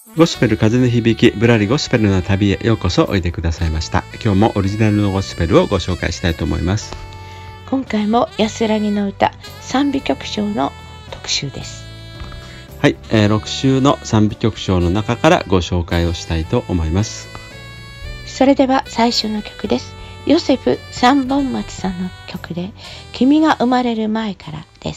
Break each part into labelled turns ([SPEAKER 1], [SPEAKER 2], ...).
[SPEAKER 1] ゴスペル風の響き、ぶらりゴスペルの旅へようこそおいでくださいました。今日もオリジナルのゴスペルをご紹介したいと思います。
[SPEAKER 2] 今回も安らぎの歌賛美曲章の特集です。
[SPEAKER 1] はい、6週の賛美曲章の中からご紹介をしたいと思います。
[SPEAKER 2] それでは最初の曲です。ヨセフ三本松さんの曲で君が生まれる前からです。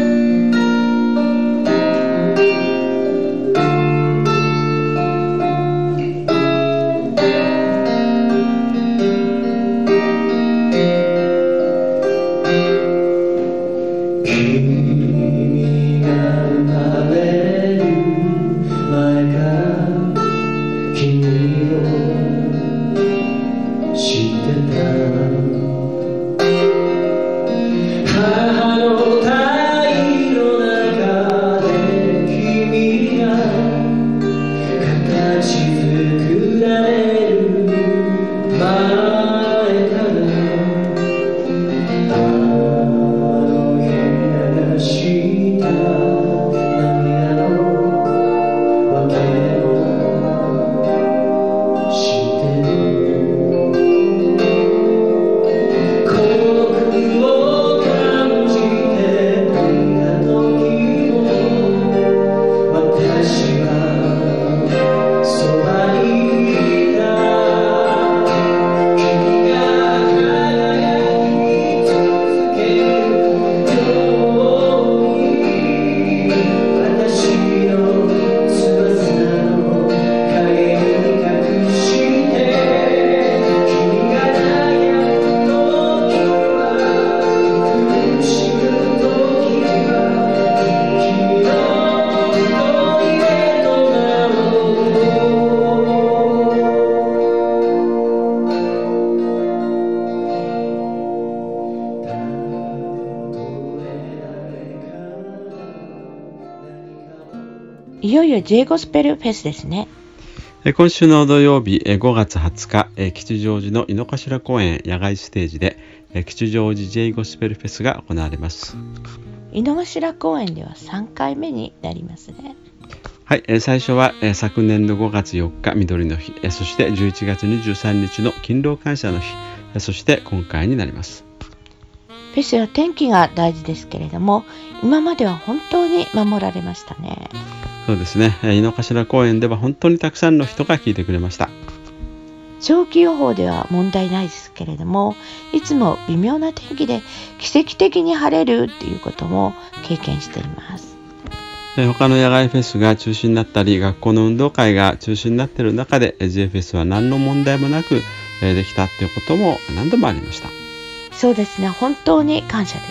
[SPEAKER 2] いよいよ J ゴスペルフェスですね。
[SPEAKER 1] 今週の土曜日5月20日、吉祥寺の井の頭公園野外ステージで吉祥寺 J ゴスペルフェスが行われます。
[SPEAKER 2] 井の頭公園では3回目になりますね。
[SPEAKER 1] はい、最初は昨年の5月4日緑の日、そして11月23日の勤労感謝の日、そして今回になります。
[SPEAKER 2] フェスは天気が大事ですけれども、今までは本当に守られましたね。
[SPEAKER 1] そうですね、井の頭公園では本当にたくさんの人が聞いてくれました。
[SPEAKER 2] 長期予報では問題ないですけれども、いつも微妙な天気で奇跡的に晴れるっていうことも経験しています。
[SPEAKER 1] 他の野外フェスが中止になったり、学校の運動会が中止になっている中で J フェスは何の問題もなくできたということも何度もありました。
[SPEAKER 2] そうですね、本当に感謝です。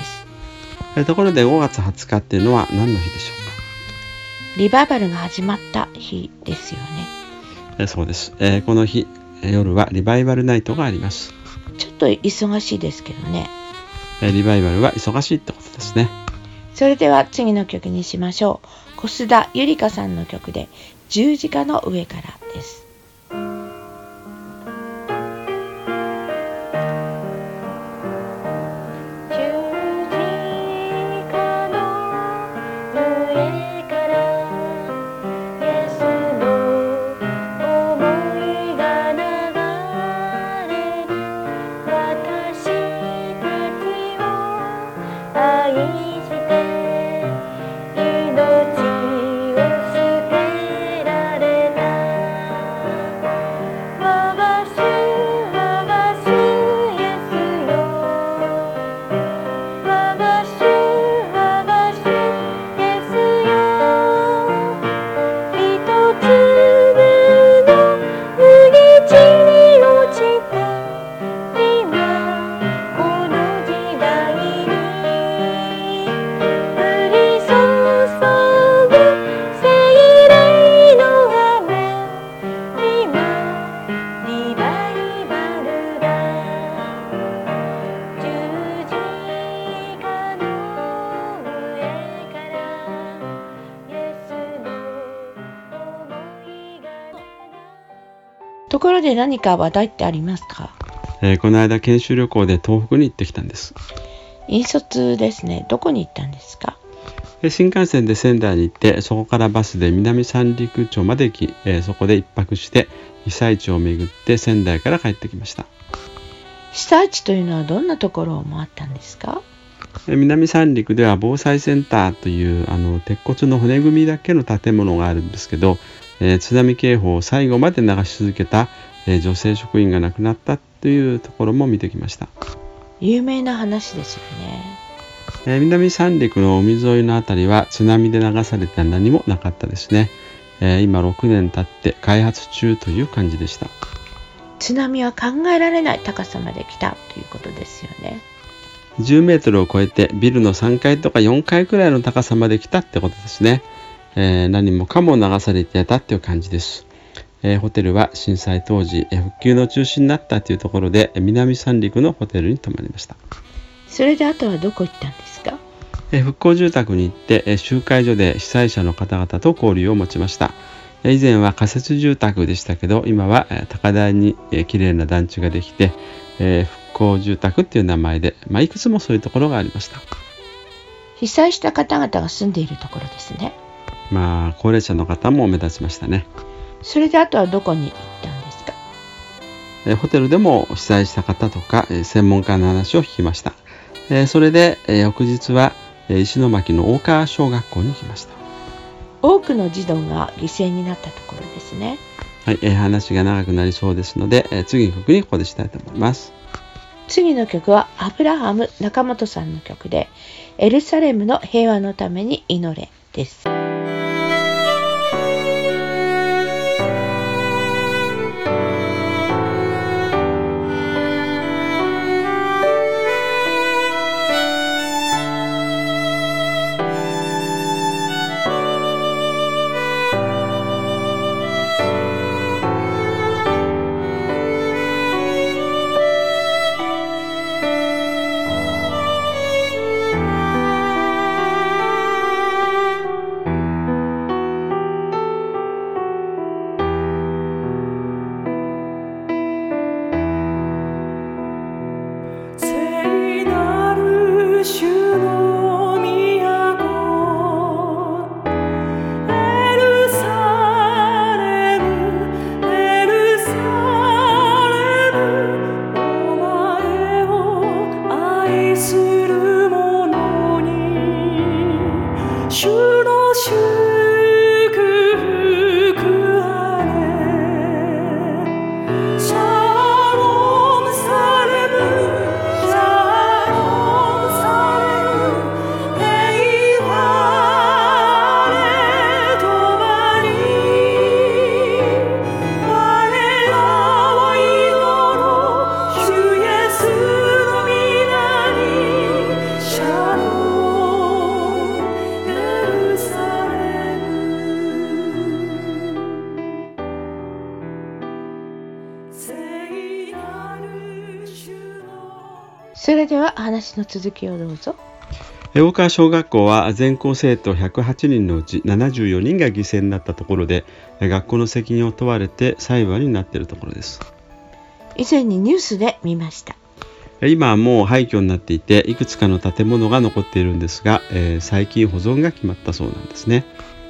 [SPEAKER 1] ところで5月20日っていうのは何の日でしょうか。
[SPEAKER 2] リバイバルが始まった日ですよね。
[SPEAKER 1] そうです、この日夜はリバイバルナイトがあります。
[SPEAKER 2] ちょっと忙しいですけどね。
[SPEAKER 1] リバイバルは忙しいってことですね。
[SPEAKER 2] それでは次の曲にしましょう。小須田ゆりかさんの曲で十字架の上からです。ところで何か話題ってありますか？
[SPEAKER 1] この間研修旅行で東北に行ってきたんです。
[SPEAKER 2] 引率ですね。どこに行ったんですか？
[SPEAKER 1] 新幹線で仙台に行って、そこからバスで南三陸町まで行き、そこで一泊して被災地を巡って仙台から帰ってきました。
[SPEAKER 2] 被災地というのはどんなところを回ったんですか？
[SPEAKER 1] 南三陸では防災センターという鉄骨の骨組みだけの建物があるんですけど、津波警報を最後まで流し続けた、女性職員が亡くなったというところも見てきました。
[SPEAKER 2] 有名な話ですよね。
[SPEAKER 1] 南三陸の海沿いのあたりは津波で流されて何もなかったですね。今6年経って開発中という感じでした。
[SPEAKER 2] 津波は考えられない高さまで来たということですよね。
[SPEAKER 1] 10メートルを超えてビルの3階とか4階くらいの高さまで来たってことですね。何もかも流されていたっていう感じです。ホテルは震災当時、復旧の中止になったというところで南三陸のホテルに泊まりました。
[SPEAKER 2] それであとはどこ行ったんですか？
[SPEAKER 1] 復興住宅に行って集会所で被災者の方々と交流を持ちました。以前は仮設住宅でしたけど、今は高台にきれいな団地ができて、復興住宅っていう名前で、いくつもそういうところがありました。
[SPEAKER 2] 被災した方々が住んでいるところですね。
[SPEAKER 1] 高齢者の方も目立ちましたね。
[SPEAKER 2] それであとはどこに行ったんですか？
[SPEAKER 1] ホテルでも被災した方とか専門家の話を聞きました。それで翌日は石巻の大川小学校に行きました。
[SPEAKER 2] 多くの児童が犠牲になったところですね。
[SPEAKER 1] はい、話が長くなりそうですので、次の曲にここでしたいと思います。
[SPEAKER 2] 次の曲はアブラハム中本さんの曲で、エルサレムの平和のために祈れです。それでは話の続きをどうぞ。
[SPEAKER 1] 大川小学校は全校生徒108人のうち74人が犠牲になったところで、学校の責任を問われて裁判になっているところです。
[SPEAKER 2] 以前にニュースで見ました。
[SPEAKER 1] 今はもう廃墟になっていて、いくつかの建物が残っているんですが、最近保存が決まったそうなんですね。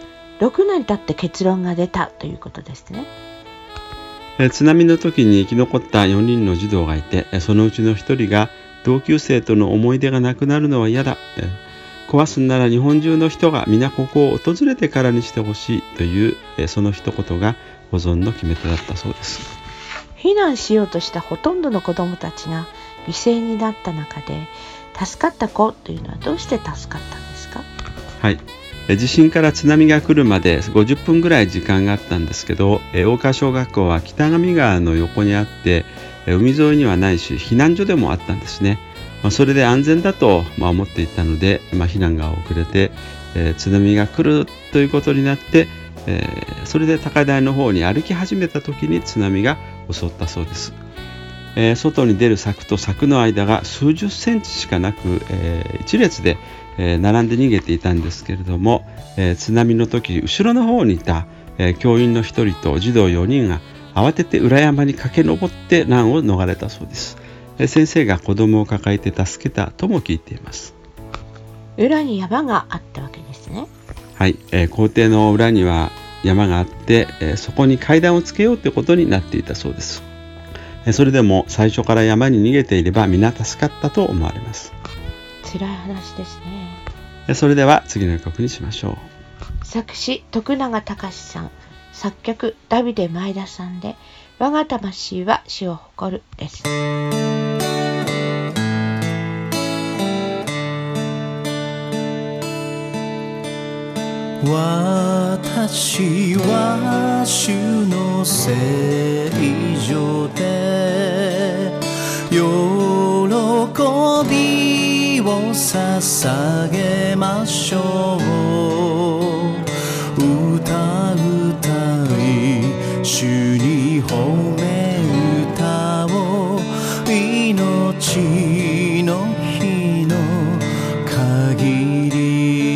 [SPEAKER 2] 6年経って結論が出たということですね。
[SPEAKER 1] 津波の時に生き残った4人の児童がいて、そのうちの1人が同級生との思い出がなくなるのは嫌だ、壊すんなら日本中の人が皆ここを訪れてからにしてほしいという、その一言が保存の決め手だったそうです。
[SPEAKER 2] 避難しようとしたほとんどの子どもたちが犠牲になった中で、助かった子というのはどうして助かったんですか？
[SPEAKER 1] はい、地震から津波が来るまで50分ぐらい時間があったんですけど、大川小学校は北上川の横にあって、海沿いにはないし避難所でもあったんですね。それで安全だと思っていたので、避難が遅れて、津波が来るということになって、それで高台の方に歩き始めた時に津波が襲ったそうです。外に出る柵と柵の間が数十センチしかなく、一列で、並んで逃げていたんですけれども、津波の時後ろの方にいた、教員の1人と児童4人が慌てて裏山に駆け上って難を逃れたそうです。先生が子供を抱えて助けたとも聞いています。
[SPEAKER 2] 裏に山があったわけですね。
[SPEAKER 1] はい、皇帝の裏には山があって、そこに階段をつけようということになっていたそうです。それでも最初から山に逃げていれば皆助かったと思われます。
[SPEAKER 2] 辛い話ですね。
[SPEAKER 1] それでは次の曲にしましょう。
[SPEAKER 2] 作詞徳永隆さん、作曲ダビデ前田さんで、我が魂は死を誇るです。
[SPEAKER 3] 私は主の聖所で喜びを捧げましょう。歌い主に褒め歌おう。命の日の限り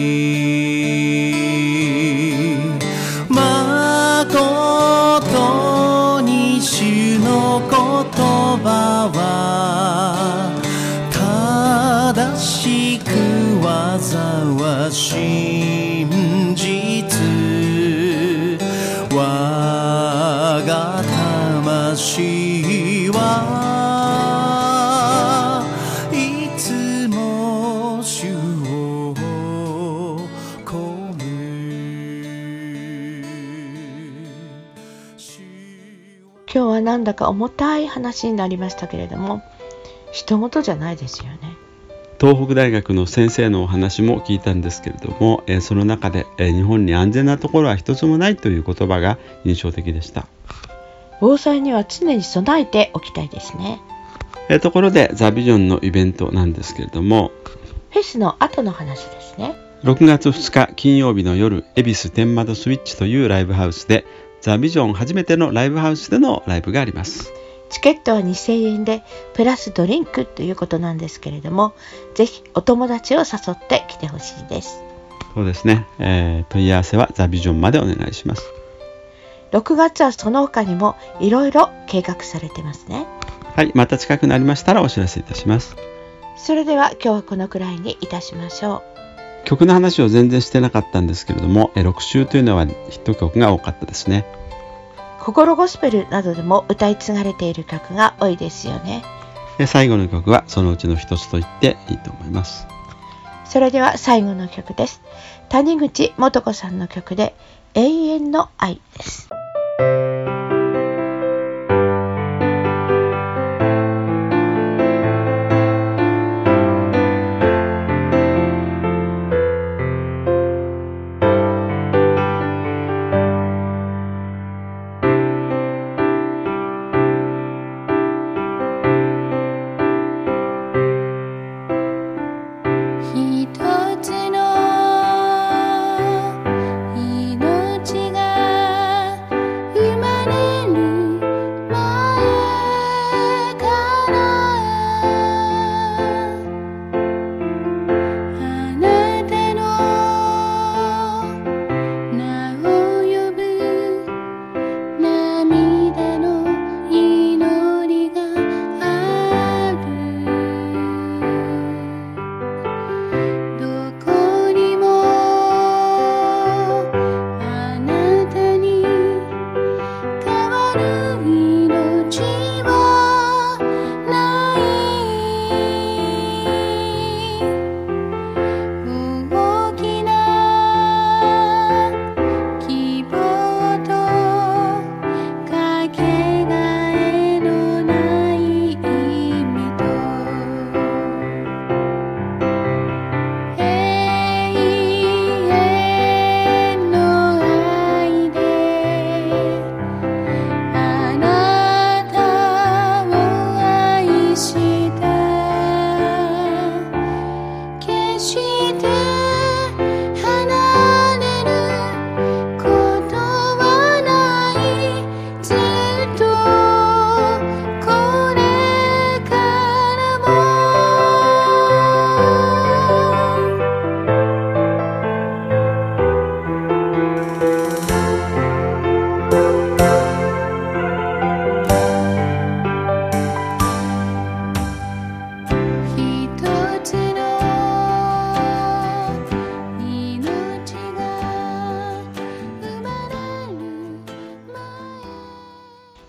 [SPEAKER 3] 正しく技は真実。我が魂はいつも主を褒め。
[SPEAKER 2] 今日はなんだか重たい話になりましたけれども、人事じゃないですよね。
[SPEAKER 1] 東北大学の先生のお話も聞いたんですけれども、その中で、日本に安全なところは一つもないという言葉が印象的でした。
[SPEAKER 2] 防災には常に備えておきたいですね。
[SPEAKER 1] ところでザ・ビジョンのイベントなんですけれども、
[SPEAKER 2] フェスの後の話ですね。
[SPEAKER 1] 6月2日金曜日の夜、恵比寿天窓スイッチというライブハウスでザ・ビジョン初めてのライブハウスでのライブがあります。
[SPEAKER 2] チケットは2000円でプラスドリンクということなんですけれども、ぜひお友達を誘って来てほしいです。
[SPEAKER 1] そうですね、問い合わせはザ・ビジョンまでお願いします。
[SPEAKER 2] 6月はその他にもいろいろ計画されてますね。
[SPEAKER 1] はい、また近くなりましたらお知らせいたします。
[SPEAKER 2] それでは今日はこのくらいにいたしましょ
[SPEAKER 1] う。曲の話を全然してなかったんですけれども、6週というのはヒット曲が多かったですね。
[SPEAKER 2] 心ゴスペルなどでも歌い継がれている曲が多いですよね。
[SPEAKER 1] 最後の曲はそのうちの一つと言っていいと思います。
[SPEAKER 2] それでは最後の曲です。谷口素子さんの曲で永遠の愛です。
[SPEAKER 4] 命が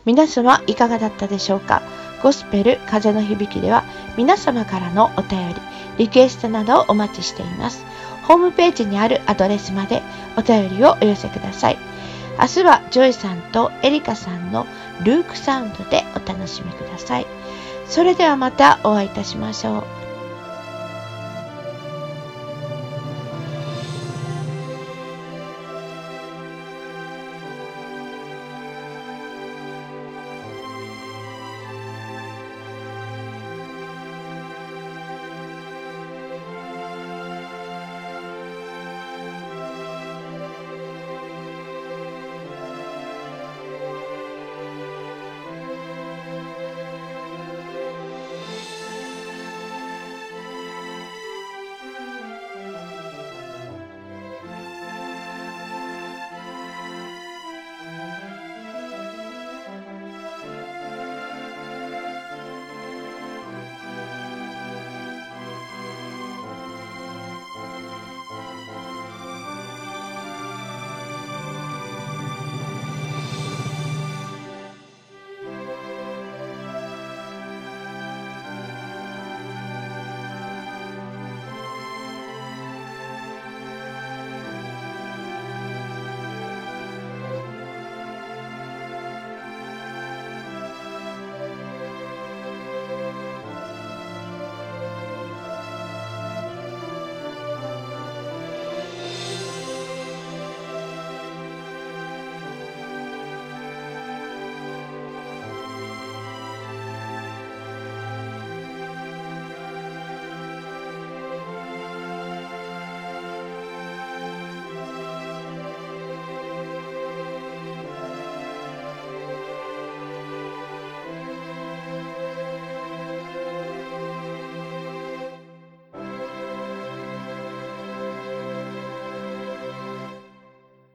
[SPEAKER 2] 皆様いかがだったでしょうか。ゴスペル風の響きでは皆様からのお便り、リクエストなどをお待ちしています。ホームページにあるアドレスまでお便りをお寄せください。明日はジョイさんとエリカさんのルークサウンドでお楽しみください。それではまたお会いいたしましょう。